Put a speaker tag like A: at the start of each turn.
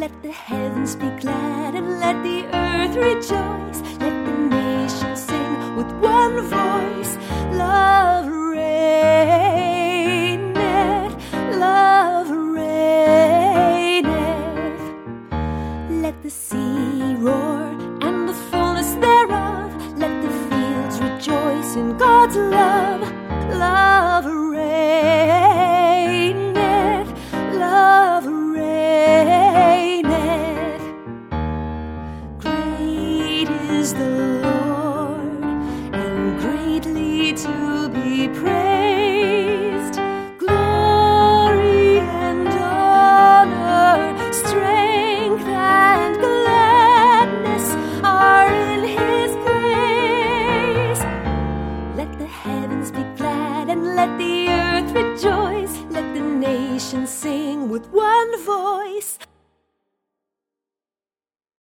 A: Let the heavens be glad and let the earth rejoice. Let the nations sing with one voice. Love reigneth, love reigneth. Let the sea roar and the fullness thereof. Let the fields rejoice in God's love. Love reigneth, love reigneth. Great is the Lord and greatly to be praised. Glory and honor, strength and gladness are in His praise. Let the heavens be glad and let the earth rejoice. Let the nations sing with one voice.